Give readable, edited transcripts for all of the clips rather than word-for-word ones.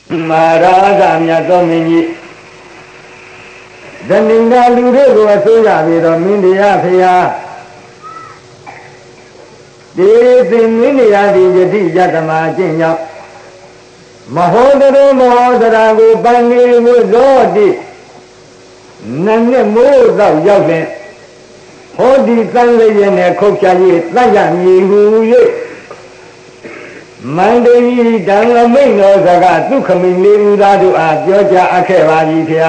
Maharaja Myatomini Zaninda Ludo Suya Vido Mindia Fia This in India the Jatama Jinya Mahodaro Mahadarago Bangi Muzodi Nane Muza Yavin Hodi Sanlay and Kochayi Sayami Huye Monday, Dangamino Zaga, Dukamin, Ladu, Georgia Akeva,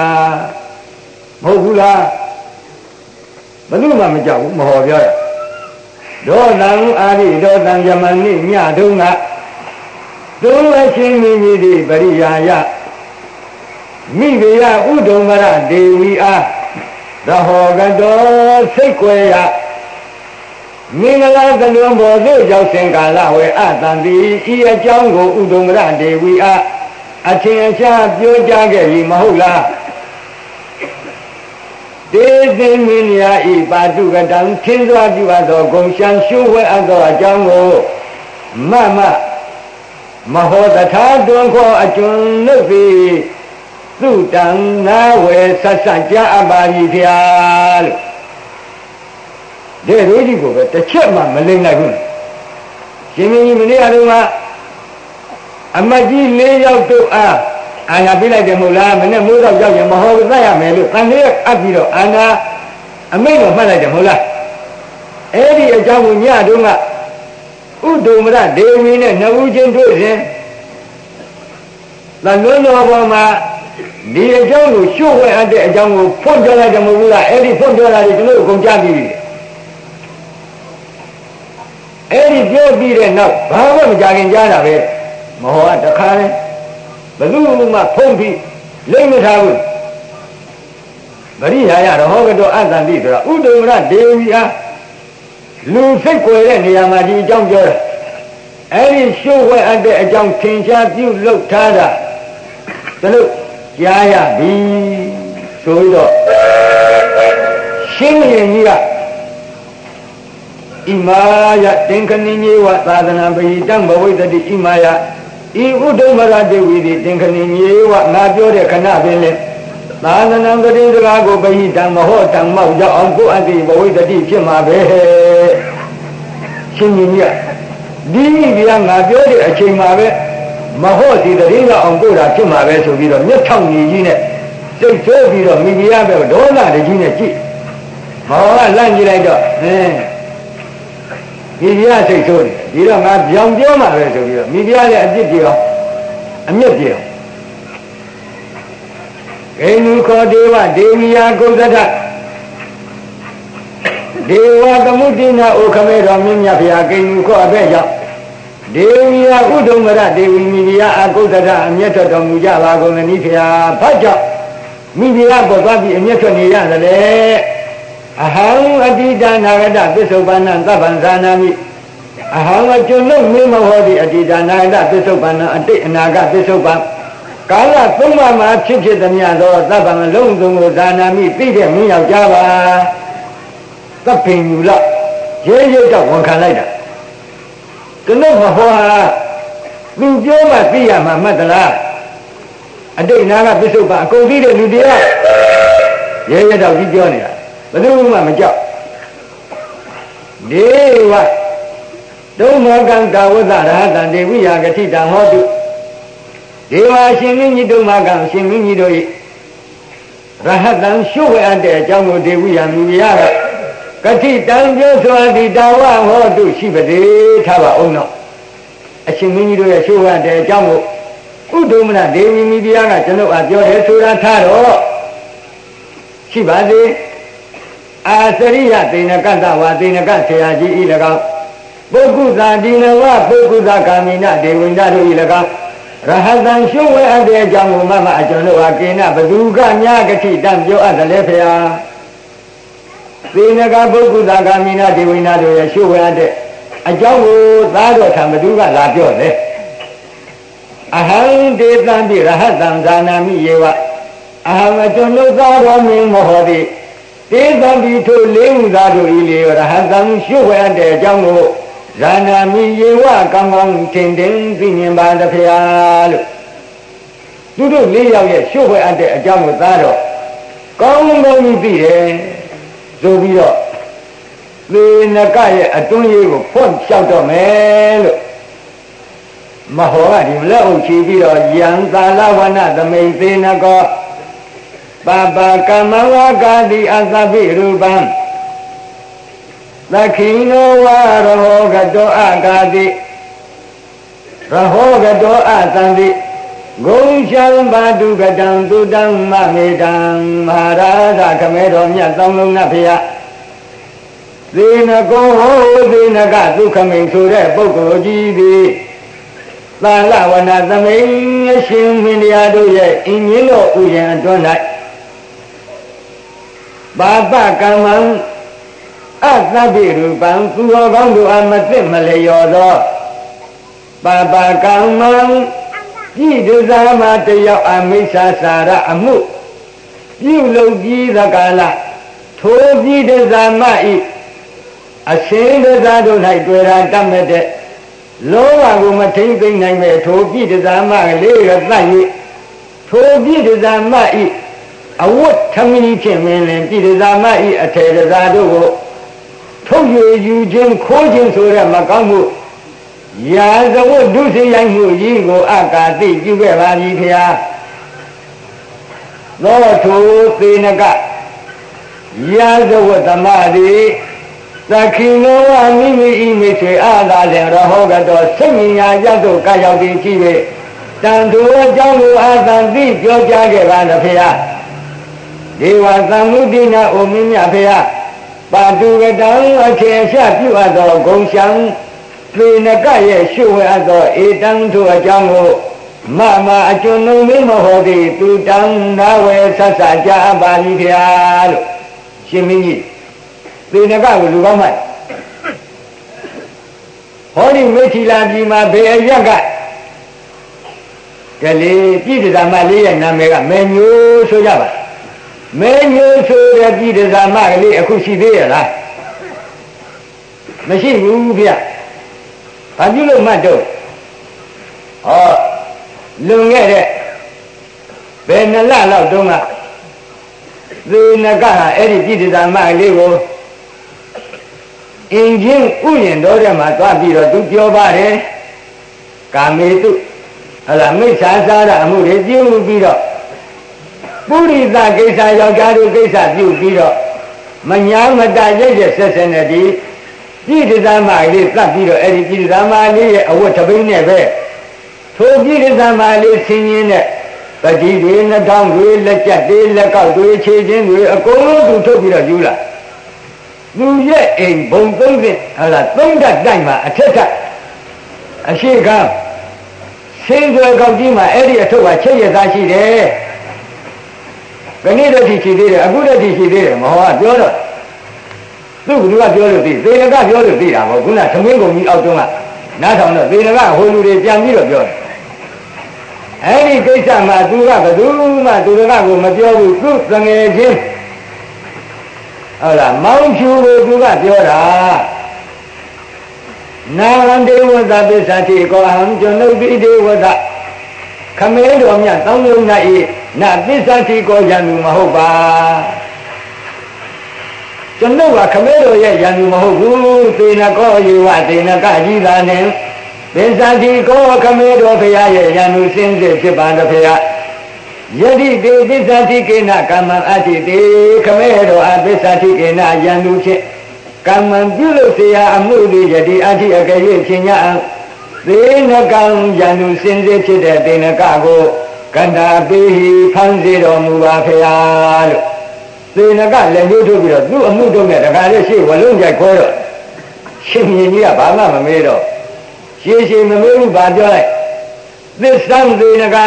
Mohula Maluma Majau, Mohoya Donang Adi, Dodan Yamani, Yadunga Dula Chimini, Bariya Mivia Udomara, Devi the Hogado, Sequoia. Mingala the number of Josengala, where Atandi, Ia Jango, Udumrande, we are a Chincha, Jogagi, Mahula. This in Minia, Ibaduga, Dan, Kindra, Juado, Goshan, Shuwe, Ado, Jango, Mama, Mahota, don't go a Jun Luffy, Sudan, Nawe, Sasaja, Abadi. They really go, but the chairman, Malina. Jimmy Minia, a Maji lay out to I have been like the Mulam and the Mula of Mahogaya Melu, and here Abido, Anna, a man of Malay the Mula. Eddie a Jamunia Dunga, Udumra, David and Navujan Dozen. The Lolo Obama, the Jangu, Shuwe and the Jangu, Pondola the Mula, Eddie Pondola is no Gonjabi. Eddie Joe beat enough, Baba Jagan Jana, Moha the Karen, Baluma, Pompi, Lematabu. Maria, the Hogado Azandra, Udura, Devia, Luseque, and the Yamadi Jungle. Eddie show where at the Jung Kinja, you look tada. The look, Yaya, be so. Shimmy here. Imaya, Tinkani, what Sadana be done with the Imaya. Udumara with the Tinkani, what Najo de Canabile. Nanam the Dindrago be done, Mahota, Mauja, Uncle, and the boy the Dicima be Chiminia. Divia Najo de Chimabe, Mahoti, the Rina on Buddha Chimabe, so we don't know Tony Gine. Say so we don't Mibiabe, Dona, the Gine Chi. Maha Langilator, Media say so. You don't have young Joma, Media, I did you. I met you. Can you call Deva, Devia goes at that? Deva the Mudina, Okamera, Minya, can you call Beja? Devia Udumara, Devi Media, goes at that, and yet the Mujava, Gonanifia, Paja. Media, Bobabi, and yet on Ahang Adida Nagada, Bisobana, Tabanzanami. Ahang Ajuno, Mimahodi, Adida Nagada, Bisobana, Naga, Bisoban. Kala, Puma, Chichi, the Miado, Taban, Longo, Zanami, Peter, Mia Java. The pain you love. Jay, one can later. The Nova, Lujoma, Pia, my mother. A day Naga, Bisoba, go lead a Ludia. Yea, the Vijonia. But no mamma job. They what? Don't know Ganga was that, and they we are getting down how to. They were singing you do Magan, singing you do it. Rahadan show and their jungle de we and Miara. Kati down just on the Dawa how to she but they have a no. A singing you do a show and their jungle. Udumana, they will meet the young to know at your head to that taro. She was Asaria, Tinakanta, Tinakanta, Ilaga, Bokuza, Dinawa, Bokuza, Kamina, de Windado Ilaga, Rahadan show and their jungle mamma, I don't know, Akina, Baduga, Yagati, Damjo, as a lefia. Tinaga, Bokuza, Kamina, de Windado, show and a jungle, Lado, Tamaduga, Lajo. Ahang de Zambi, Rahadan, Zanami, Yeva. Ahang, I don't know, Zaro, Mohodi. They don't be too lame that really or have them show and their jungle. Zanami, you are come on, tending, thinking by the piano. သူတို့၄ယောက်ရဲ့ရှုပ်ဖွယ်အပ်တဲ့အကြောင်းကိုသားတော့ကောင်းကောင်းကြီးသိတယ်ဆိုပြီးတော့သေနကရဲ့အတွင်းရေးကိုဖွင့်လျှောက်တော့မယ်လို့မဟောကဒီလက်အုပ်ချီပြီးတော့ယံသာလဝနသမိန်သေနကောပပကမဝကာတိအသဗ္ဗိရူပံသခိနောဝရဟောကတောအကာတိရဟောကတောအသံတိဂုံရှံဘာတုကတံတုတံမမေတံမဟာရာဇခမဲတော်မြတ်သောင်းလုံးနတ်ဖျားသေနကောဟောသေနကသုခမိန်ဆိုတဲ့ပုဂ္ဂိုလ်ကြီးသည်သာလဝနသမိန်အရှင်မင်းတရားတို့ရဲ့အင်းကြီးတော်ဥယျာဉ်အတွင်း၌ပါပကမ္မံအသဗ္ဗိရူပံသူတော်ကောင်းတို့အားမသိမလျော်သောပါပကမ္မံပြည်သူသားမတယောက်အမိစ္ဆာစာရအမှုပြုလုပ်ပြီးသကာလထိုပြည်သူသားမဤအရှင်တသားတို့၌တွေ့တာတတ်မဲ့တဲ့လောဘကိုမထိမ့်သိမ့်နိုင်မဲ့ထိုပြည်သူသားမလေးရသတ်၍ထိုပြည်သူသားမဤအဝတ်ထမင်းဖြင့်မင်းလင်ပြည်သူသားမဤအထေတသားတို့ကိုထုတ်ရယူခြင်းခိုးခြင်းဆိုတဲ့မကောင်းမှုရာဇဝတ်ဒုစရိုက်မှုကြီးကိုအကာတိပြုခဲ့ပါပြီခရာသောထိုသေနကရာဇဝတ်သမားသည်သခိနောဝမိမိဤမိဆွေအာသာလင်ရဟောကတော်စိတ်ဉာဏ်ရတ်တို့ကရောက်သည်ကြည့်၍တန်ထိုအကြောင်းကိုအာသံသိပြောကြားခဲ့ပါသည်ဖေယဒေဝသံမုဒိနာအိုမင်းမြဖေယပါတုကတံအခေရှပြုအပ်သောဂုံရှံသေနကရဲ့ရှုဝဲအပ်သောဧတံထိုအကြောင်းကိုမအကျွန်ုံမင်းမဟောသည်သူတံနာဝေဆက်ဆကြပါလိဖေယလို့ရှင်မင်းကြီးသေနကကိုလူကောင်းမှတ်ဟောဒီမိထီလာပြည်မှာဘယ်အရက်ကကလေးပြည်တသာမလေးရဲ့နာမည်ကမေညိုးဆိုကြပါမေညိုးဆိုတဲ့ပြည်တသာမကလေးအခုရှိသေးရလားမရှိဘူးဗျဘာပြုလို့မှတ်တော့ဟောလွန်ခဲ့တဲ့ဘယ်နှစ်လလောက်တုန်းကသေနကဟာအဲ့ဒီပြည်တသာမကလေးကိုအင်ချင်းဥယျာဉ်တော်ထဲမှာသွားပြီးတော့သူပြောပါတယ်ကာမေတုဟလာမိစ္ဆာစာရအမှုတွေပြုပြီးတော့ပုရိသကိစ္စယောက်ျားတို့ကိစ္စပြုပြီးတော့မညာမတရိုက်တဲ့ဆက်ဆက်နဲ့ဒီပြည်တသာမလေးသတ်ပြီးတော့အဲ့ဒီပြည်တသာမလေးရဲ့အဝတ်တပိန်းနဲ့ပဲထိုပြည်တသာမလေးဆင်းရင်းနဲ့ပတိတွေနှထောင်းတွေလက်ကျက်တွေလက်ကောက်တွေခြေချင်းတွေအကုန်လုံးသူထုတ်ပြီးတော့ယူလာသူရဲ့အိမ်ဘုံ30ဟလာ3ဓာတ်တိုက်မှာအထက်ကအရှိကဆင်းသွဲကောက်ကြီးမှာအဲ့ဒီအထုပ်ကချက်ရသားရှိတယ်ခဏတည်းရှိသေးတယ်အခုတည်းရှိသေးတယ်မဟောကပြောတော့သူကပြောလို့သိသေနကပြောလို့သိတာပေါ့ခုနသမင်းကုန်ကြီးအောက်တုန်းကနားထောင်တော့သေနကဟိုလူတွေပြန်ပြီးတော့ပြောတယ်အဲ့ဒီကိစ္စမှာသူကဘယ်သူမှသူကကိုမပြောဘူးသူသငယ်ချင်းဟုတ်လားမောင်ဖြူကိုသူကပြောတာနာရံဒေဝသပစ္စတိကောဟံကျွန်ုပ်တိဒေဝသခမဲတော်မြတ်တောင်းလုံး၌နပစ္စတိကောယံသူမဟုတ်ပါကျွန်ုပ်ကခမဲတော်ရဲ့ယံသူမဟုတ်ဘူးသေနကောယေဝသေနကကြီးသာနဲ့ပစ္စတိကောခမဲတော်ဖရာရဲ့ယံသူစင်းစစ်ဖြစ်ပါတော်ဖရာယတိတေပစ္စတိကေနကမ္မအတ္တိတေခမဲတော်အပစ္စတိကေနယံသူဖြင့်ကမ္မပြုလို့เสียအမှုတွေယတိအတ္တိအကယ်၍ဖြင့်ညာသေနကံယံသူစင်စစ်ဖြစ်တဲ့သေနကကိုကန္တာပိဖန်စေတော်မူပါဖရာလို့သေနကလည်းညှို့ထုတ်ပြီးတော့သူ့အမှုတုံးနဲ့တခါလေးရှေ့ဝလုံးကြိုက်ခွဲတော့ရှင်မြင်းကြီးကဘာမှမမေးတော့ရှေ့မမေးဘူးဘာပြောလိုက်သစ္ဆံသေနက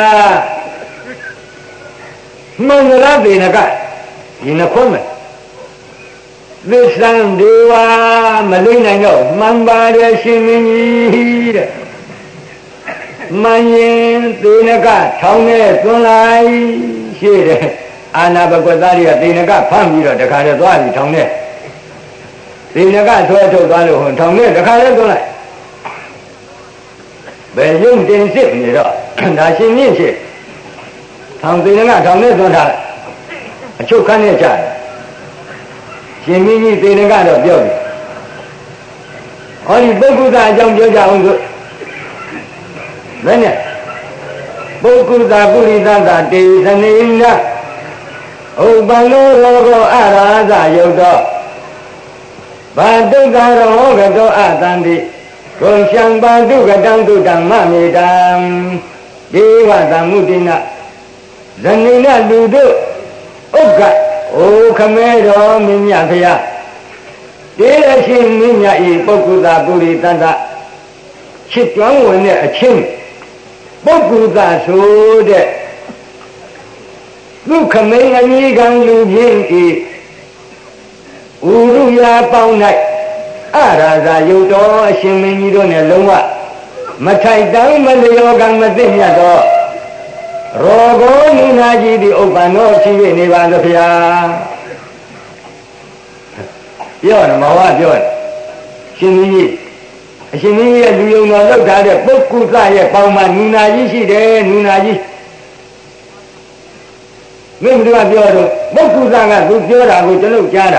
မင်္ဂလာသေနကဒီနှခွန်းမယ်သစ္ဆံဒေဝမလိမ့်နိုင်တော့မှန်ပါတယ်ရှင်မင်းကြီးတဲ့မင်းရင်သေနကထောင်းနဲ့သွန်းလိုက်ရှေ့တယ်အာနာဘကွက်သားတွေကသေနကဖမ်းပြီးတော့တခါတည်းသွားပြီးထောင်းနဲ့သေနကဆွဲထုတ်သွားလို့ဟိုထောင်းနဲ့တခါတည်းသွန်းလိုက်ဘယ်ရုံတင်စစ်နေတော့ဒါရှင်မြင့်ရှိထောင်သိငါထောင်နဲ့သွန်းထားလိုက်အချုပ်ခန်းနဲ့ကြတယ်ရှင်မင်းကြီးသေငါတော့ပြောတယ်ဟောဒီပုဂ္ဂုတအကြောင်းပြောကြအောင်ဆိုဘယ်နဲ့ပုဂ္ဂုတပုရိသတာတေသနေနဥပ္ပလောရောဂောအရာဇယုတ်တော်ဘာတုတ္တရောဂတောအတန္တိဂုံရှံပါတုကတံတုတံမမေတံဒေဝသမ္မုတိနဇနိနလူတို့ဥက္ကအိုခမဲတော်မင်းမြတ်ဖျားတေရရှင်မင်းမြတ်ဤပုဂ္ဂုတပုရိသတချစ်တွန်းဝင်တဲ့အချင်းပုဂ္ဂုတဆိုတဲ့သူခမိန်အမိကံလူချင်းဤဥရုယာပေါင်း၌အရာဇာယုတ်တော်အရှင်မင်းကြီးတို့နဲ့လုံးဝမထိုက်တမ်းမလျောကံမသိမြတ်တော့ရောဂောနိနာကြီးဒီဥပ္ပန္နောဖြစ်နေပါသဗျာပြောတယ်မဟုတ်ပြောတယ်ရှင်မင်းကြီးအရှင်မင်းကြီးရဲ့လူယုံတော်လောက်ထားတဲ့ပုဂ္ဂုသရဲ့ပေါင်းမှာနူနာကြီးရှိတယ်နူနာကြီးမင်းတို့ကပြောတော့ပုဂ္ဂုသကသူပြောတာကိုကျွန်တော်ကြားတာ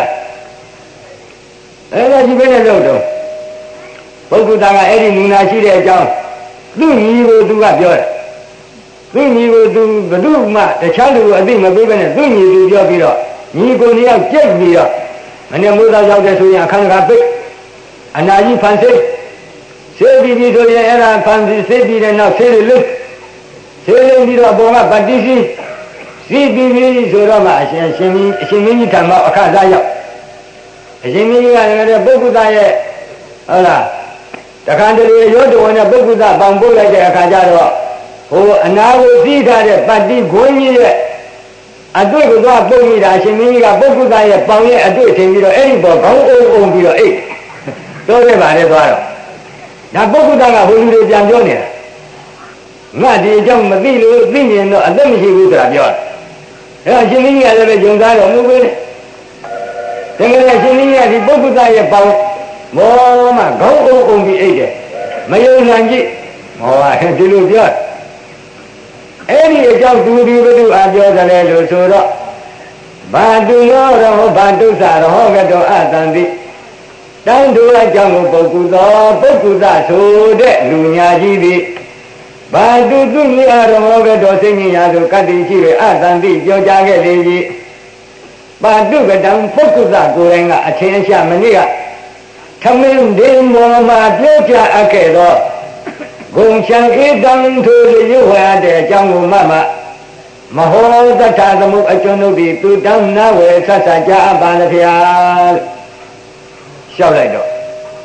အဲ့ဒါကြီးပဲလို့တော့ပုဂ္ဂုတကအဲ့ဒီနူနာရှိတဲ့အကြောင်းသူ့ညီကိုသူကပြောတယ်သူ့ညီကိုသူဘယ်သူမှတခြားလူကိုအသိမပေးဘဲနဲ့သူ့ညီသူပြောပြီးတော့ညီကိုတယောက်ကြိတ်ပြီးတော့မနေ့မိုးသားရောက်တဲ့ဆိုရင်အခန်းကပိတ်အနာကြီးဖန်ဆေးဆေးပြီးဆိုရင်အဲ့ဒါဖန်ဆေးပြီးတဲ့နောက်ဆေးတွေလွတ်ဆေးလုံးပြီးတော့ဘောကပတိရှိစီးပြီးဆိုတော့မှအရှင်မင်းကြီးထံမှာအခါသားရောက်အရှင်မင်းကြီးကလည်းပုဂ္ဂုတရဲ့ဟုတ်လားတခါတလေရောတဝင်နဲ့ပုဂ္ဂုတပေါင်ပို့လိုက်တဲ့အခါကျတော့ဟိုအနာကိုသိထားတဲ့ပတ္တိခွင်းကြီးရဲ့အတွေ့ကိုသွားပုတ်မိတာအရှင်မင်းကြီးကပုဂ္ဂုတရဲ့ပေါင်ရဲ့အတွေ့ထင်ပြီးတော့အဲ့ဒီပေါ်ခေါင်းအုံပြီးတော့အိတ်တော့တယ်ပါလေသွားတော့ဒါပုဂ္ဂုတကဟိုလူတွေပြန်ပြောနေတာငါဒီအကြောင်းမသိလို့သိမြင်တော့အသက်မရှိဘူးဆိုတာပြောတယ်အဲ့အရှင်မင်းကြီးကလည်းဂျုံသားတော်မူပဲတကယ်အရှင်မင်းကြီးကဒီပုဂ္ဂုတရဲ့ပေါင်မောမခေါင်းအုံပြီးအိတ်တယ်မယုံနိုင်ကြည့်မောဒီလိုပြောအဲ့ဒီအကြောင်းသူဒီဘုသူအားပြောတယ်လို့ဆိုတော့ဘာတုရောဘာတုစရောကတောအတန္တိတန်တူအကြောင်းကိုပုဂ္ဂုသောပုဂ္ဂုသဆိုတဲ့လူညာကြီးသည်ဘာတုသူမြာရောကတောစိတ်ဉာဏ်ရာသို့ကတ္တိရှိ၍အတန္တိပြောကြားခဲ့လေ၏ဘာတုကတံပုဂ္ဂုသကိုယ်တိုင်ကအထင်အရှာမနည်းကထမင်းဒီမောမှာပြောပြအပ်ခဲ့သောဂုံချံဧတံထိုရွဝရတဲ့အကြောင်းကိုမဟောတထသမုအကျွန်ုပ်သည်သူတံနာဝေဆတ်ဆကြအပ်ပါလေဖျားလျှောက်လိုက်တော့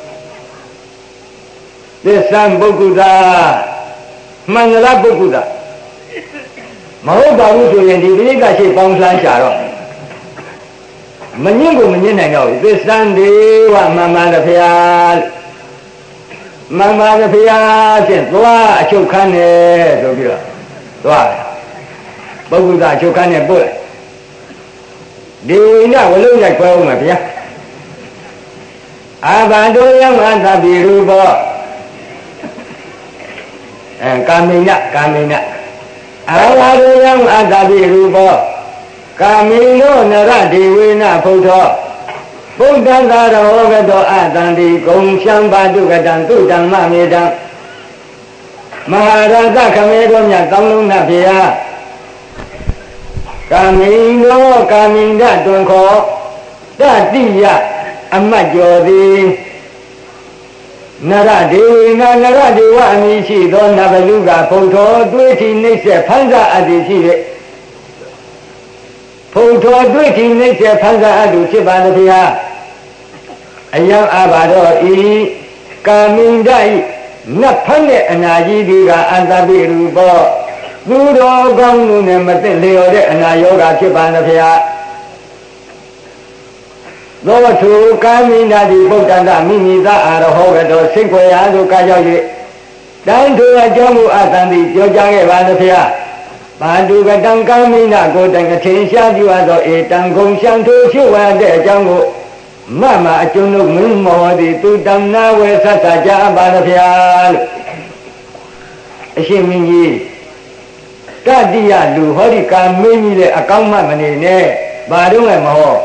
သစ္စာပုဂ္ဂုတမင်္ဂလာပုဂ္ဂုတမဟုတ်ပါဘူးဆိုရင်ဒီပိဋကရှိပေါင်းလှမ်းရှာတော့မညင့်ကိုမညင့်နိုင်တော့ဘူးသစ္စာဒေဝမမန္တဖျားမမန္တဖျားဖြင့်သွားအချုပ်ခန်းနဲ့ဆိုပြီးတော့သွားတယ်ပုဂ္ဂုတအချုပ်ခန်းနဲ့ပို့လိုက်ဒီဝိနဝလုံးရိုက်ခွဲအောင်ပါဗျာအာဘာတောယမသဗ္ဗိရူပောကာမိနအာဘာတောယမသဗ္ဗိရူပောကာမိနောနရဒေဝေနဘုဒ္ဓောဗုဒ္ဓသာရောဂတောအတန္တိဂုံရှံပါတုကတံသုတံမမေတံမဟာရသခမေတော်မြတ်ကောင်းလုံးနာဖေယကာမိနောကာမိနတွင်ခောတတိယအမတ်ကျော်သည်နရဒေဝေနနရဒေဝအမည်ရှိသောနဗလူကဘုံတော်တွေးထီနှိမ့်ဆက်ဖန်ဆာအပ်သည်ရှိ၍ဘုံတော်တွေးထီနှိမ့်ဆက်ဖန်ဆာအပ်သူဖြစ်ပါသည်ဗျာအယံအာဘာတော်ဤကာမိန္ဒဤနတ်ဖတ်တဲ့အနာကြီးဒီကအန္တပိရူပောသူတော်ကောင်းလူနဲ့မသိလျော်တဲ့အနာယောဂဖြစ်ပါသည်ဗျာသောထုကာမိနာတိပုဒ္ဒန္တမိမိသာအာရဟောကတော်စိတ်ခွေရာသို့ကရောက်၍တန်ထိုအကြောင်းကိုအတန်တိပြောကြားခဲ့ပါသည်ဗျာဘာတုကတံကာမိနာကိုတိုင်အထင်ရှားပြုအပ်သောဧတံဂုံရှံထိုရှိဝတ်တဲ့အကြောင်းကိုမအကျွန်ုပ်မင်းမောသည်သူတံနာဝေဆတ်စာကြပါသည်ဗျာလို့အရှင်မင်းကြီးတတိယလူဟောဒီကာမင်းကြီးတဲ့အကောင်းမှမနေနဲ့ဘာတော့လဲမဟော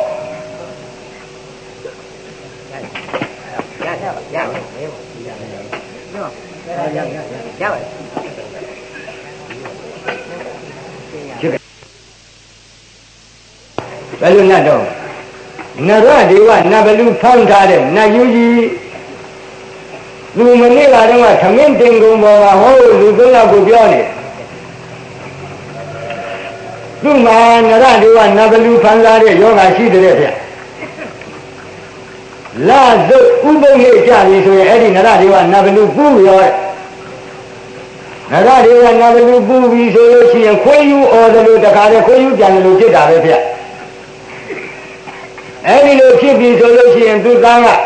ဘယ်လိုနဲ့တော့နရဒေဝနဘလူဖောင်းထားတဲ့နတ်ယူကြီးလူမနစ်ကတော့ကသမင်းတင်ကုန်ပေါ်မှာဟောလူသုံးယောက်ကိုပြောနေသူ့မှာနရဒေဝနဘလူဖန်စားတဲ့ယောဂရှိတဲ့ဗျလာဇုတ်ဥပုံလေးကြပြီဆိုရင်အဲ့ဒီနရဒေဝနဘလူပူရောနရဒေဝနဘလူပူပြီဆိုလို့ရှိရင်ခွေးယူအော်တယ်လို့တခါတည်းခွေးယူပြန်တယ်လို့ဖြစ်တာပဲဗျအဲ့ဒီလိုဖြစ်ပြီဆိုလို့ရှိရင်သူသားက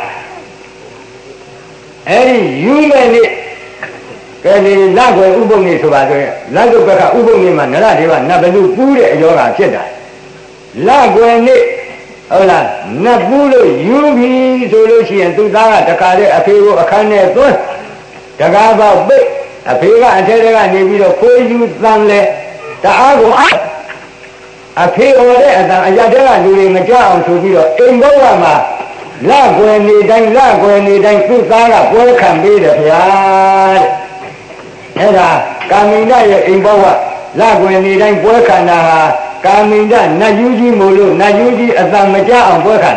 အဲ့ဒီယူမဲ့နေ့ကဲဒီလက်ွယ်ဥပုံနေဆိုပါဆိုရင်လက်ကုတ်ဘက်ကဥပုံနေမှာနရဒေဝနတ်ဘလူပူးတဲ့အယောဂါဖြစ်တာလက်ွယ်နေ့ဟုတ်လားနတ်ပူးလို့ယူပြီဆိုလို့ရှိရင်သူသားကတခါတည်းအဖေကိုအခန်းထဲသွန်းတကားပေါက်ပိတ်အဖေကအထဲထဲကနေပြီးတော့ခိုးယူသံလဲတအားကိုအဖေဟောတဲ့အတန်အရာတဲကလူတွေမကြောက်အောင်ဆိုပြီးတော့အိမ်ဘဝမှာလက်ွယ်နေတိုင်းသူ့သားကပွဲခံပေးတယ်ဗျာတဲ့အဲ့ဒါကာမိန္ဒရဲ့အိမ်ဘဝလက်ွယ်နေတိုင်းပွဲခံတာဟာကာမိန္ဒနတ်ယူကြီးမို့လို့နတ်ယူကြီးအတန်မကြောက်အောင်ပွဲခံ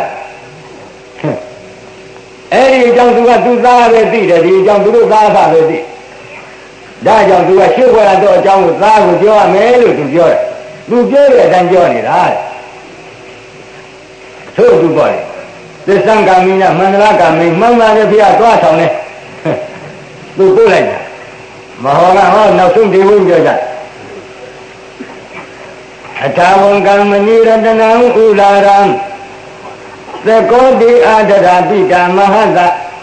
အဲ့ဒီအကြောင်းသူကသူ့သားပဲသိတယ်ဒီအကြောင်းသူတို့သားဖပဲသိဒါကြောင့်သူကရှင်းပွဲတော့အကြောင်းကိုသားကိုပြောရမယ်လို့သူပြောတယ်သူပြောတဲ့အတိုင်းပြောနေတာသို့သူပြောတယ်သစ္စာကာမိနမန္တလာကာမိမှန်ပါတယ်ဖေသွားဆောင်တယ်သူပို့လိုက်တာမဟောကဟောနောက်ဆုံးဒီဝိပြောကြအထာဝံကမ္မနိရတနံဥလာရံသကောတိအာဒရာပိတာမဟတ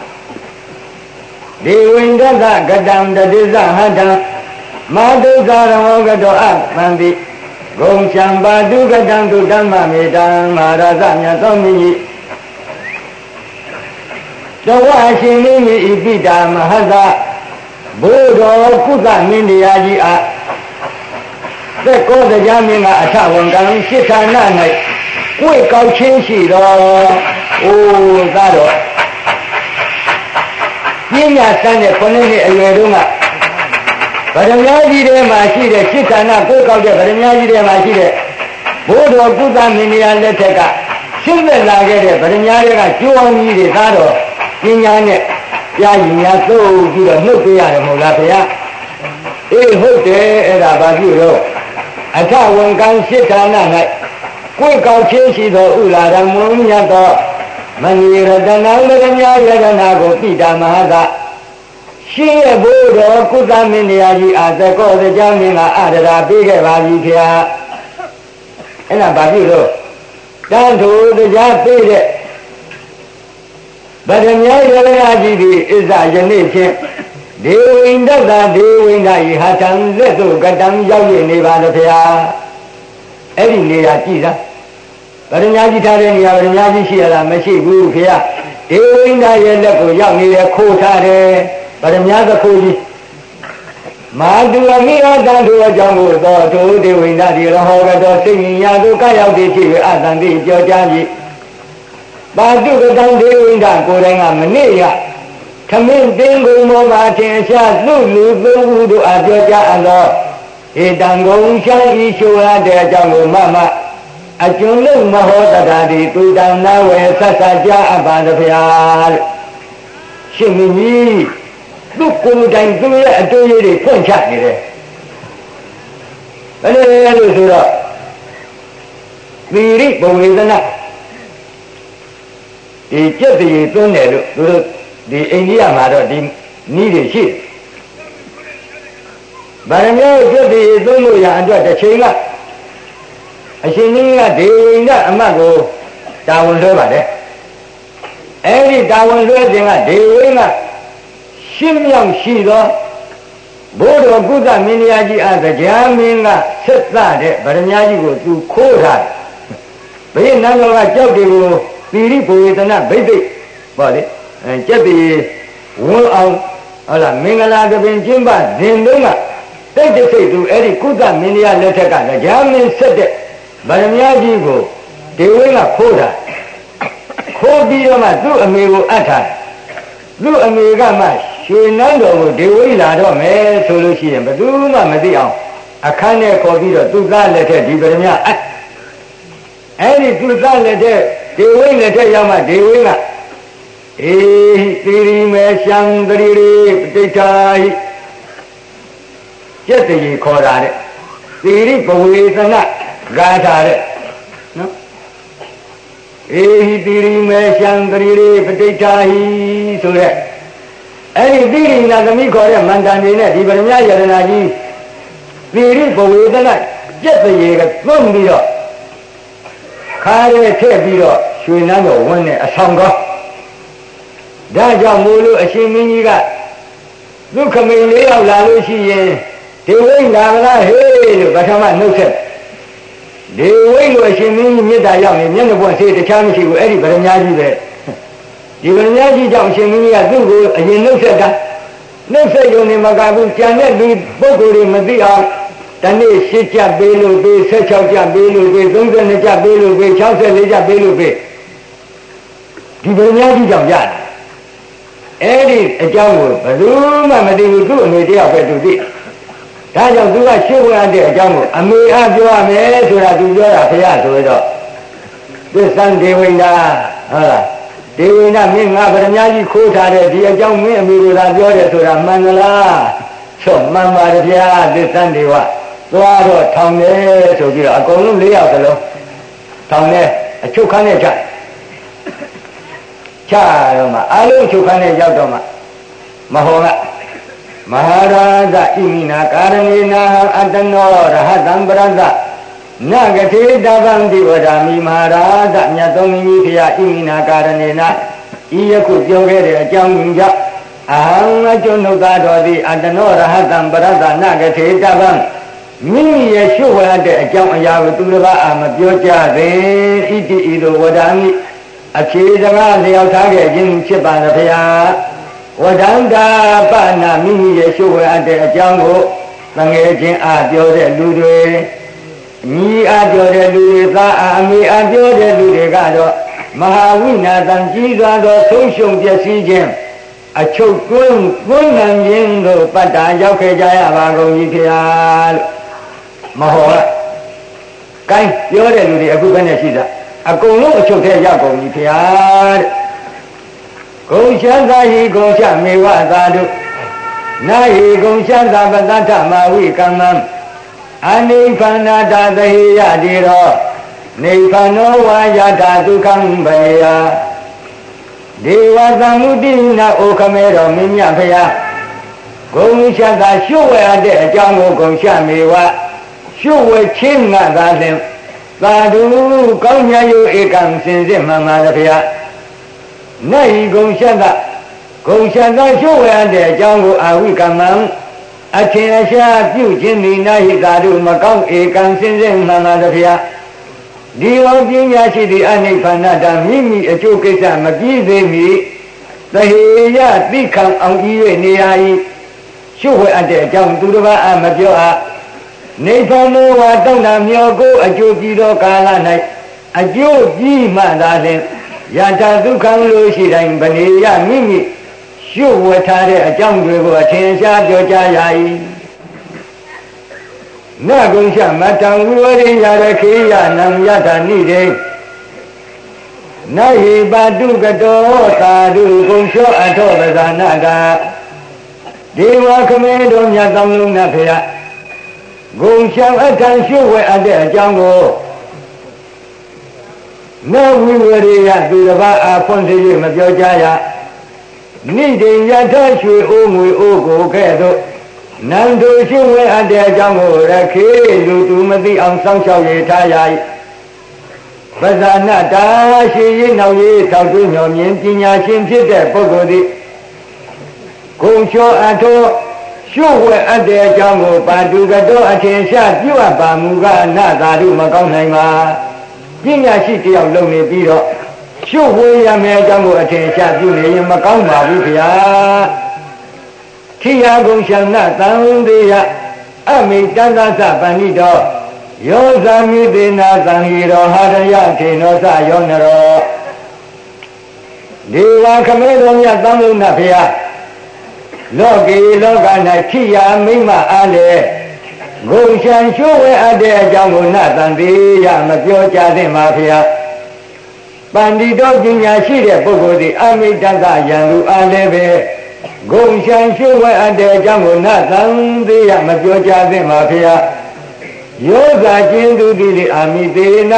ဒေဝိန္ဒသကတံတတိဇဟတံမာတုဇာရောကတောအပန္တိဂုံချံပါတုကတံသူဓမ္မမေတံမာရသမြတ်သောမြည်တဝအရှင်မင်းဤပိတာမဟတဘုရောကုသမင်းတရားကြီးအားသက်ကောတရားမင်းကအထဝံကံရှိဌာန၌ကိုယ်ကောက်ချင်းရှိတော်အိုးသာတော်ပညာစမ်းတဲ့9နှစ်အရွယ်တုန်းကဗရမ ्या ကြီးထဲမှာရှိတဲ့ရှိဌာနကိုယ်ကောက်တဲ့ဗရမ ्या ကြီးထဲမှာရှိတဲ့ဘုရောကုသမင်းတရားလက်ထက်ကရှင်းသက်လာခဲ့တဲ့ဗရမ ्या တွေကကျိုးအောင်ကြီးတွေသာတော်ပညာနဲ့ပြရင်များသို့ပြီးတော့နှုတ်ပေးရတယ်မဟုတ်လားဗျာအေးဟုတ်တယ်အဲ့ဒါဘာဖြစ်လို့အထဝံကံရှိဌာန၌ကိုယ်ကောက်ချင်းရှိသောဥလာရမုံမြတ်သောမဏိရတနာမရမြယရနာကိုပိတာမဟာသရှင်းရဲ့ဘုတော်ကုသမင်းတရားကြီးအာသကောတရားမင်းကအရရာပေးခဲ့ပါပြီခင်ဗျာအဲ့ဒါဘာဖြစ်လို့တန်ထိုတရားပေးတဲ့ဗရမ ्या ယရနာကြီးဒီအစ္ဆယနေ့ဖြင့်ဒေဝိန္ဒသာဒေဝိန္ဒယဟာတံလက်သို့ကတံရောက်ရနေပါလေဗျာအဲ့ဒီနေရာကြည့်သားဗရမ ्या ကြီးထားတဲ့နေရာဗရမ ्या ကြီးရှိရလားမရှိဘူးခင်ဗျာဒေဝိန္ဒရဲ့လက်ကိုရောက်နေရခိုးထားတယ်ဗရမ ्या သခိုးကြီးမာတုအမိအတန်တို့အကြောင်းကိုသောထိုဒေဝိန္ဒဒီရဟောကတော်စိတ်ဉာဏ်သို့ကရောက်သည်ဖြစ်၍အတန်တိကြောကြားပြီပါတုကတံဒေဝိန္ဒကိုယ်တိုင်ကမနစ်ရသမင်းတင်းကုံမောပါထင်ရှားသူ့လူသုံးခုတို့အပြောကြားအပ်သောဧတံကုံရှမ်းဤရှိုရတဲ့အကြောင်းကိုမမအကျွန်ုပ်မဟောတတာဒီသူတံနာဝေဆက်ဆက်ကြအပ်ပါသဗျာလို့ရှင်မင်းကြီးသူ့ကိုယ်တိုင်သူ့ရဲ့အတွေ့အကြုံတွေဖွင့်ချနေတယ်ဘယ်လိုလဲလို့ဆိုတော့သီရိဘုံဝေဒနာဒီကြက်တည်းသွင်းတယ်လို့သူတို့ဒီအိန္ဒိယမှာတော့ဒီနည်းတွေရှိတယ်ဗရမ ्या ကြက်တည်းသွင်းလို့ရအတွက်တစ်ချိန်ကအရှင်ကြီးကဒေဝိန္ဒအမတ်ကိုတာဝန်လွှဲပါတယ်အဲ့ဒီတာဝန်လွှဲခြင်းကဒေဝိန္ဒရှင်းမြောက်ရှိသောဘုရောကုသမင်းတရားကြီးအားတရားမင်းကဆက်သတဲ့ဗရမ ्या ကြီးကိုသူခိုးထားဘယ်နန်းတော်ကကြောက်တွေကိုသီရိဘဝေဒနာဗိသိက်ပေါ့လေကြက်တည်းဝန်းအောင်ဟုတ်လားမင်္ဂလာကပင်ကျင်းပဇင်တုံးကတိတ်တိတ်သူအဲ့ဒီကုသမင်းကြီးလက်ထက်ကကြားမင်းဆက်တဲ့ဗရမ ्या ကြီးကိုဒေဝင်းကခိုးတာခိုးပြီးတော့မှသူ့အမေကိုအပ်ထားသူ့အမေကမှရွှေနန်းတော်ကိုဒေဝင်းလာတော့မယ်ဆိုလို့ရှိရင်ဘယ်သူမှမသိအောင်အခန်းထဲခေါ်ပြီးတော့သူ့သားလက်ထက်ဒီဗရမ ्या အဲ့ဒီသူ့သားလက်ထက်ဒေဝင်းလက်ထက်ရောက်မှဒေဝင်းကအေသီရိမေရှံတရီရိပဋိဋ္ဌာဟိကျက်တည်းခေါ်တာတဲ့သီရိပဝေသနဂါထာတဲ့နော်အေဟိသီရိမေရှံတရီရိပဋိဋ္ဌာဟိဆိုတဲ့အဲ့ဒီသီရိနာသမီးခေါ်တဲ့မန္တန်နေနဲ့ဒီဗရမ ्या ယရနာကြီးသီရိပဝေသနကျက်တည်းကသွန်းပြီးတော့ခါရဲထည့်ပြီးတော့ရွှေနန်းတော်ဝန်းနဲ့အဆောင်ကောဒါကြောင့်မို့လို့အရှင်မင်းကြီးကဒုက္ခမိန်လေးယောက်လာလို့ရှိရင်ဒေဝိလာမလားဟေးလို့ပထမနှုတ်ဆက်ဒေဝိလို့အရှင်မင်းကြီးမြတ်တာရောက်နေမျက်နှာပွင့်ဆေးတခြားမရှိဘူးအဲ့ဒီဗရမ ्या ကြီးပဲဒီဗရမ ्या ကြီးကြောင့်အရှင်မင်းကြီးကသူ့ကိုအရင်နှုတ်ဆက်တာနှုတ်ဆက်ရုံနဲ့မကဘူးကြံတဲ့လူပုဂ္ဂိုလ်တွေမသိအောင်တနေ့8ကျပ်ပေးလို့ပေး16ကျပ်ပေးလို့ပေး32ကျပ်ပေးလို့ပေး64ကျပ်ပေးလို့ပေးဒီဗရမ ्या ကြီးကြောင့်ရတယ်အဲ့ဒီအကြောင်းကိုဘယ်သူမှမသိဘူးသူ့အမေတယောက်ပဲသူသိဒါကြောင့်သူကရှင်းဝင်တဲ့အကြောင်းကိုအမေအားပြောရမယ်ဆိုတာသူပြောတာဖရာဆိုတော့သစ္စာဒေဝိနာဟုတ်လားဒေဝိနာမင်းငါဗရမ ्या ကြီးခိုးထားတဲ့ဒီအကြောင်းမင်းအမေကသာပြောတယ်ဆိုတာမှန်သလားချော့မှန်ပါတယ်ဗျာသစ္စာဒေဝသွားတော့ထောင်တယ်ဆိုပြီးတော့အကုန်လုံး4ယောက်စလုံးထောင်တယ်အချုပ်ခန်းနဲ့ချချတော့မှအလုံးချုပ်ခန်းနဲ့ရောက်တော့မှမဟောကမဟာရာဇဣမိနာကာရဏေနာအတ္တနောရဟတံပရဇနဂတိတဗံဒီဝဒာမိမဟာရာဇမြတ်သုံးမင်းကြီးဖရာဣမိနာကာရဏေနာဤယခုပြောခဲ့တဲ့အကြောင်းကြောင့်အဟံအကျွနှုတ်သားတော်သည်အတ္တနောရဟတံပရဇနဂတိတဗံမိမိရဲ့ရှုဝဲတဲ့အကြောင်းအရာကိုသူတစ်ပါးအာမပြောကြသေးဣတိဤသို့ဝဒာမိအဖြေစကားလျောက်ထားခဲ့ခြင်းဖြစ်ပါလေဗျာဝဒန္တာပနာမိမိရဲ့ရှုဝဲတဲ့အကြောင်းကိုသငယ်ချင်းအားပြောတဲ့လူတွေညီအားပြောတဲ့လူတွေသားအားအမေအားပြောတဲ့လူတွေကတော့မဟာဝိနာသံကြီးစွာသောဆုံးရှုံးပျက်စီးခြင်းအချုပ်တွန်းနှံခြင်းတို့ပတ္တာရောက်ခဲ့ကြရပါကုန်၏ဗျာလို့မဟောကကိုင်းပြောတဲ့လူတွေအခုဘယ်နဲ့ရှိသအကုန်လုံးအချုပ်ထဲရောက်ကုန်ပြီဗျာတဲ့ဂုံချမ်းသာဟိဂုံချမေဝသာတုနာဟိဂုံချမ်းသာပတ္တမဝိကမ္မံအနိဗ္ဗာနတာသဟိယတိရောနိဗ္ဗာနောဝါယတာဒုက္ခံဘေယဒေဝသံမုတိနာဩခမေတော်မင်းမြတ်ဖရာဂုံချမ်းသာရှုဝဲတဲ့အကြောင်းကိုဂုံချမေဝရှုဝဲချင်းငါသာလင်သာဓုကောင်းမြတ်ယဧကံစင်စစ်မှန်ပါလေဗျာနေဂုံရှတ်သာရှုဝဲတဲ့အကြောင်းကိုအာဝိကမံအထင်အရှားပြုခြင်းသည်နာဟိသာဓုမကောင်းဧကံစင်စစ်မှန်ပါလေဗျာဒီဝပညာရှိသည့်အနိဗ္ဗာန်တမိမိအကျိုးကိစ္စမပြည့်သေးမီသဟေယသိခံအောင်ဤ၍နေရာ၏ရှုဝဲတဲ့အကြောင်းသူတစ်ပါးအမပြောအားနိဗ္ဗာန်ဝါတောင့်တမျောကိုအကျိုးပြီးသောကာလ၌အကျိုးပြီးမှသာလျှင်ယထာဒုက္ခလို့ရှိတိုင်းဗနေယမိမိရှုဝဲထားတဲ့အကြောင်းတွေကိုအထင်ရှားပြောကြားရ၏နဂုံရှမတံဝိဝရိယရခေယနံယထာနိတေနဟိပါတုကတောသာဓုဂုံလျှောအထောပဇာနာကဒေဝခမေတော်မြတ်သောလုံးနဲ့ဖေယဂုံရှောင်အထံရှုဝဲအပ်တဲ့အကြောင်းကိုနဝိဝရိယသူတစ်ပါးအားဖွင့်စေ၍မပြောကြရနိတိယထရွှေအိုးငွေအိုးကိုကဲ့သို့နန္ဒုရှုဝဲအပ်တဲ့အကြောင်းကိုရခေလူသူမသိအောင်စောင့်ရှောက်ရထားရ၏ပဇာနာတာရှိရင်နောက်ရေးထောက်တွင်းမြော်မြင်ပညာရှင်ဖြစ်တဲ့ပုဂ္ဂိုလ်သည်ဂုံလျှောအထောရှုဝဲအပ်တဲ့အကြောင်းကိုပါတုကတောအထင်ရှားပြုအပ်ပါမူကားနသာဓုမကောင်းနိုင်ပါပညာရှိတယောက်လုံနေပြီးတော့ရှုဝဲရမယ်အကြောင်းကိုအထင်ရှားပြုနေရင်မကောင်းပါဘူးခင်ဗျာခိယဂုံရှံနသံသေးယအမိတန္တသပန္နိတောယောဇာမိသေနာသံဃိရောဟာရယထေနောသယောနရောဒီဝါခမဲတော်မြတ်သံဃုဏဖေယလောကေလောက၌ခိယာမိမ့်မအားလေဂုံရှံရှိုးဝဲအပ်တဲ့အကြောင်းကိုနတန်သေးရမပြောကြသင့်ပါဖေယပန္တိတောပညာရှိတဲ့ပုဂ္ဂိုလ်သည်အမိတတယံလူအားလည်းပဲဂုံရှံရှိုးဝဲအပ်တဲ့အကြောင်းကိုနတန်သေးရမပြောကြသင့်ပါဖေယယောဇာကျင်းသူသည်လေအာမိသေန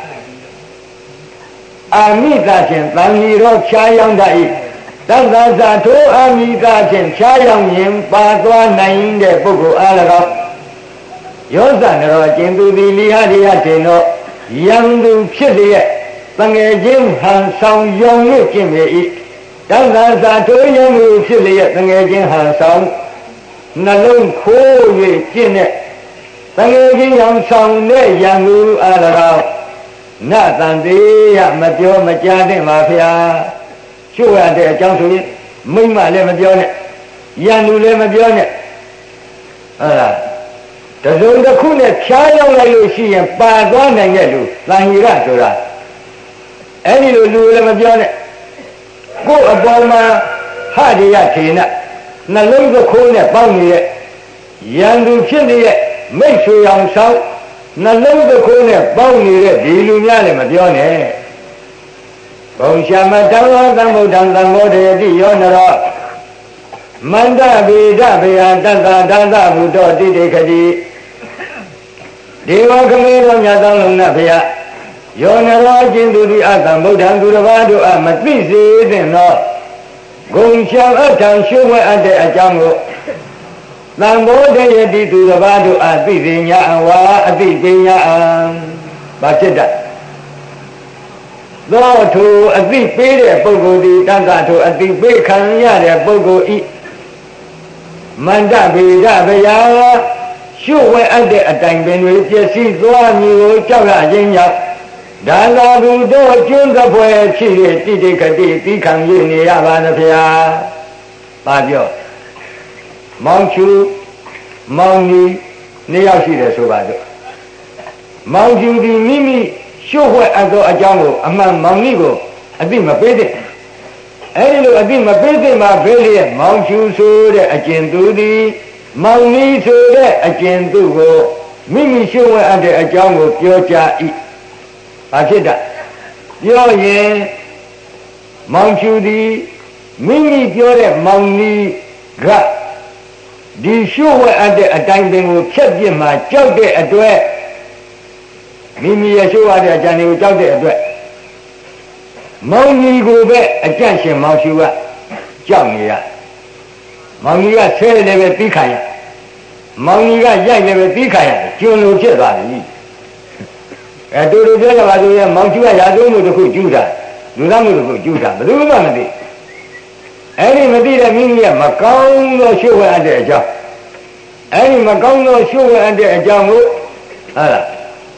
အာမိသာဖြင့်တန်လီရောဖြားရောက်တတ်၏တန်သာသာထိုအာမိသာဖြင့်ဖြားရောက်ရင်ပါသွားနိုင်တဲ့ပုဂ္ဂိုလ်အား၎င်းယောဇာနရောကျင်းသူသည်လိဟရိယတေနောယံသူဖြစ်လျက်တငယ်ချင်းဟန်ဆောင်ယုံလို့ကျင့်ပေ၏တန်သာသာထိုယံသူဖြစ်လျက်တငယ်ချင်းဟန်ဆောင်နှလုံးခိုး၍ကျင့်တဲ့တငယ်ချင်းရောင်ဆောင်တဲ့ယံသူအား၎င်းနတန်သေးရမပြောမကြားသင့်ပါဗျာရှုရတဲ့အကြောင်းဆိုရင်မိမ့်မလည်းမပြောနဲ့ယံသူလည်းမပြောနဲ့ဟုတ်လားတစုံတစ်ခုနဲ့ဖြားရောက်လိုက်လို့ရှိရင်ပါသွားနိုင်တဲ့လူသံဃိရဆိုတာအဲ့ဒီလိုလူလည်းမပြောနဲ့ကိုယ်အပေါ်မှာဟရိယထေနနှလုံးသခိုးနဲ့ပေါင်းနေတဲ့ယံသူဖြစ်နေတဲ့မိတ်ဆွေအောင်ဆောင်နှလုံးသခိုးနဲ့ပေါင်းနေတဲ့ဒီလူများလည်းမပြောနဲ့ဘုံရှာမတံဝသံဗုဒ္ဓံသံဃောတေတိယောနရောမန္တဗေဒဗေယတတ္တဒါသဘုဒ္ဓတိတေခတိဒေဝခမေတော်မြတ်သောလုံးနဲ့ဘုရားယောနရောကျင့်သူသည်အတံဗုဒ္ဓံသူတစ်ပါးတို့အမသိစေသင့်သောဂုံရှံအထံရှုဝဲအပ်တဲ့အကြောင်းကိုသံဃောတေယတိသူတစ်ပါးတို့အသိသိညာအဝါအသိပညာအံဘာဖြစ်တတ်သောထိုအသိပေးတဲ့ပုဂ္ဂိုလ်သည်တန်ခါထိုအသိပေးခံရတဲ့ပုဂ္ဂိုလ်ဤမန္တဗေဒဗျာရှုဝဲအပ်တဲ့အတိုင်ပင်တွေပျက်စီးသွားမည်ကိုကြောက်ရခြင်းကြောင့်ဒါသာဘုဒ္ဓကျွန်းသပွဲဖြစ်ရတိတိခတိသီခံရနေရပါသဗျာပါပြောမောင်ချူမောင်ကြီးနှစ်ယောက်ရှိတယ်ဆိုပါတော့မောင်ချူဒီမိမိရှုဝဲအပ်သောအကြောင်းကိုအမှန်မောင်ကြီးကိုအသိမပေးတဲ့အဲဒီလိုအသိမပေးတဲ့မှာဘယ်လျက်မောင်ချူဆိုတဲ့အကျဉ်သူသည်မောင်ကြီးဆိုတဲ့အကျဉ်သူကိုမိမိရှုဝဲအပ်တဲ့အကြောင်းကိုပြောကြ၏ဘာဖြစ်တာပြောရင်မောင်ချူသည်မိမိပြောတဲ့မောင်ကြီးကဒီရှုဝဲအပ်တဲ့အတိုင်းပင်ကိုဖြတ်ပြစ်မှာကြောက်တဲ့အတွက်မိမိရဲ့ရှုဝဲတဲ့အကြံတွေကိုကြောက်တဲ့အတွက်မောင်ကြီးကိုပဲအကြံရှင်မောင်ချူကကြောက်နေရမောင်ကြီးကဆဲလည်းပဲပြီးခံရမောင်ကြီးကရိုက်လည်းပဲပြီးခံရကျွန်းလိုဖြစ်သွားပြီတူတူပြောကြပါဆိုရင်မောင်ချူကရာဇဝမှုတစ်ခုကျူးတာလူသားမှုတစ်ခုကျူးတာဘယ်သူမှမသိအဲ့ဒီမသိတဲ့မိမိကမကောင်းသောရှုဝဲအပ်တဲ့အကြောင်းအဲ့ဒီမကောင်းသောရှုဝဲအပ်တဲ့အကြောင်းကိုဟုတ်လား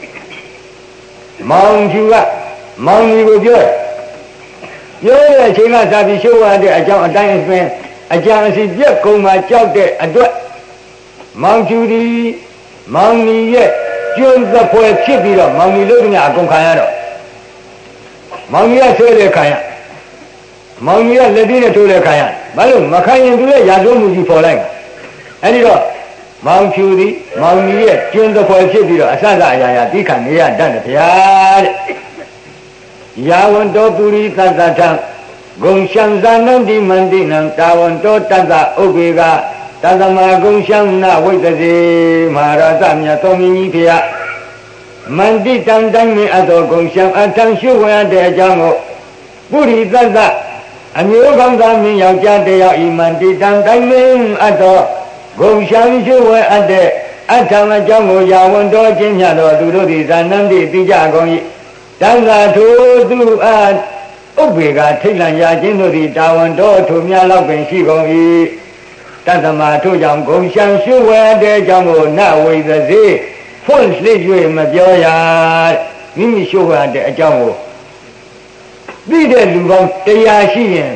မောင်ချူကမောင်ကြီးကိုပြောတဲ့အချိန်ကစာပြီးရှုဝဲအပ်တဲ့အကြောင်းအတိုင်းအပင်အကြံအစီပြက်ကုန်မှာကြောက်တဲ့အတွက်မောင်ချူဒီမောင်ကြီးရဲ့ကျွန်းသပွဲဖြစ်ပြီးတော့မောင်ကြီးလို့ညအကုန်ခံရတော့မောင်ကြီးကဆွဲတဲ့ခံရမောင်ကြီးကလက်သေးနဲ့ထိုးတဲ့ခံရဘာလို့မခံရင်သူရဲ့ရာဇဝမှုကြီးပေါ်လိုက်အဲဒီတော့မောင်ဖြူသည်မောင်ကြီးရဲ့ကျွန်းသပွဲဖြစ်ပြီးတော့အစစအရာရာတိခံနေရတတ်တယ်ဗျာတဲ့ယာဝန္တောပုရိသတ္တထံဂုံရှံဇာနန္တိမန္တိနံတာဝန္တောတတ္တဥပ္ပေကတသမဂုံရှံနဝိတ္တိမဟာရသမြတ်တော်မင်းကြီးဖေယမန္တိတံတိုင်းမင်းအတော်ဂုံရှံအထံရှုဝဲတဲ့အကြောင်းကိုပုရိသတ္တအမျိုးကောင်းသားမင်းယောက်ျားတယောက်ဤမန္တိတံတိုင်းမင်းအတော်ဂုံရှံရှုဝဲအထံအကြောင်းကိုယာဝန္တောချင်းမြတ်တော်သူတို့သည်ဇာနန္တိတိကြကုန်၏တန်ခါထိုသူအားဥပ္ပေကထိတ်လန့်ရာခြင်းတို့သည်တာဝန်တော်ထိုများလောက်ပင်ရှိကုန်၏တသမထို့ကြောင့်ဂုံရှံရှုဝဲတဲ့အကြောင်းကိုနဝိသစေဖွင့်လှစ်၍မပြောရမိမိရှုဝဲတဲ့အကြောင်းကိုသိတဲ့လူပေါင်း100ရှိရင်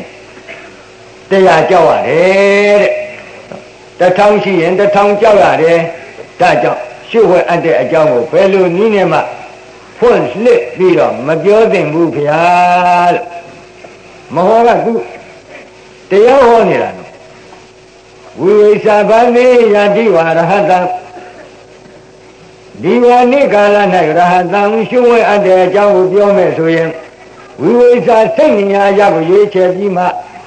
100ကြောက်ရတယ်တဲ့1000ရှိရင်1000ကြောက်ရတယ်ဒါကြောင့်ရှုဝဲအပ်တဲ့အကြောင်းကိုဘယ်လိုနည်းနဲ့မှဖွင့်လှစ်ပြီးတော့မပြောသင့်ဘူးဗျာလို့မဟောကသူတရားဟောနေတာနော်ဝိဝိသဗန္နေယတိဝရဟတံဒီဝနေ့ကာလ၌ရဟတံရှုဝဲအပ်တဲ့အကြောင်းကိုပြောမယ်ဆိုရင်ဝိဝိသစိတ်ဉာဏ်ရကိုရွေးချယ်ပြီးမှ